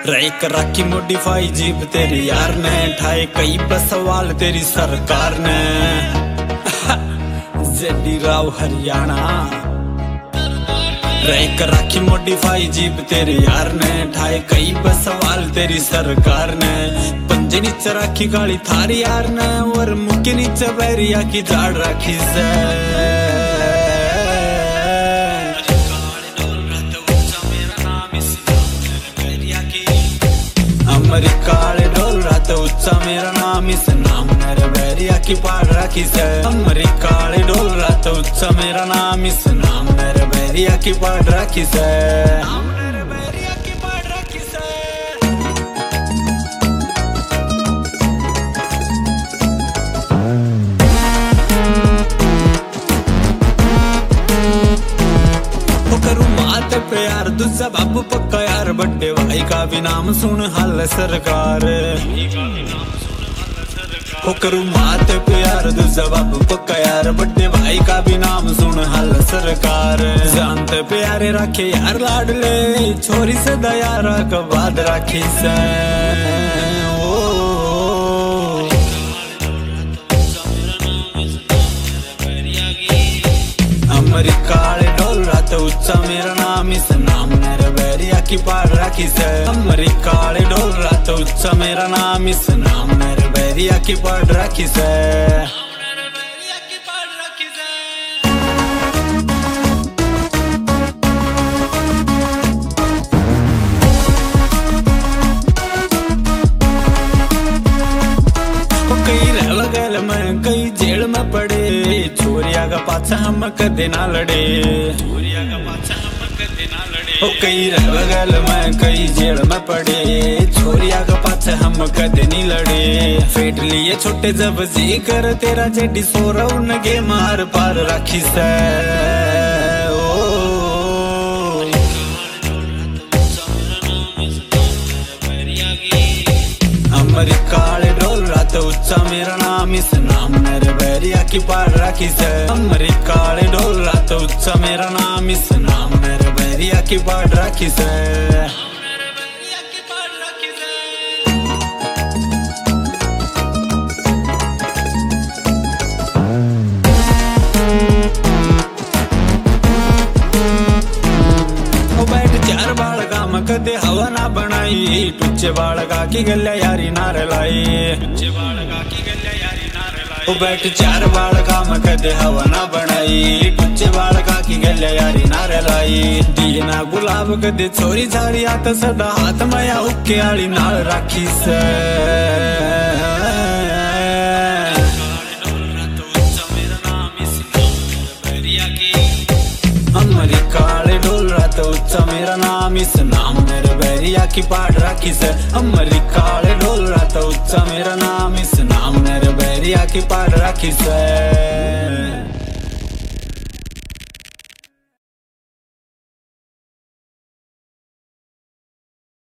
एक राखी modify jeep तेरी यार ने ठाए कई सवाल तेरी सरकार ने जेडी राव हरियाणा। एक राखी मॉडिफाई जीप तेरे यार ने ठाए कई सवाल तेरी सरकार ने। पंजे नीचे राखी काली थारी यार ने और मुख नीचे बैरिया की झाड़ राखी से। अमरी काले डोल रहा तो उच्चा मेरा नाम इस नाम मेरे बैरिया की पाड़ राखी से। अमरी काले डोल रहा तो उच्चा मेरा नाम इस नाम मेरे बैरिया की पाड़ राखी से। प्यार दूसरा बाबू पक्का यार बड्डे भाई का भी नाम सुन हाल सरकार। हो करूँ बात प्यार दूसरा बाबू पक्का यार बड्डे भाई का भी नाम सुन हाल सरकार। जानते प्यारे राखे यार लाडले छोरी से दया रख बाद राखी से। अमरी काले डोल रहा तो उच्चा मेरा नाम इस नाम मेरे बैरिया की पाड़ राखी से। अमरी काले डोल रहा तो उच्चा मेरा नाम इस नाम मेरे बैरिया की पाड़ राखी से। कई जेल में पड़े छोरिया का पाछा हम कदे ना लड़े। ओ कई रवगल में कई जेल में पड़े छोरिया का पाछा हम कदे नहीं लड़े। फेट लिए छोटे जब जी कर तेरा जेडी सोरा उनके मार पार राखी से। अमरी काले डोल रहा तो उच्चा मेरा नाम इस नाम मेरे बैरिया की पाड़ राखी से। अमरी काले डोल रहा तो उच्चा मेरा नाम इस नाम मेरे बैरिया की पाड़ राखी से। कदे हवा ना बनाई टुच्चे बालका की गल्या यारी नार लाई। ओ बैठ चार बालका में कदे हवा ना बनाई टुच्चे बालका की गल्या यारी नार लाई। दीना गुलाब कदे छोरी झारी आत सदा हाथ मया हुक्के आली नाल राखी से। अमरी काले डोल रहा तो उच्चा मेरा नाम इस नाम मेरे बैरिया की पाड़ राखी से। अमरी काले डोल रहा तो उच्चा मेरा नाम इस नाम मेरे बैरिया की पाड़ राखी से।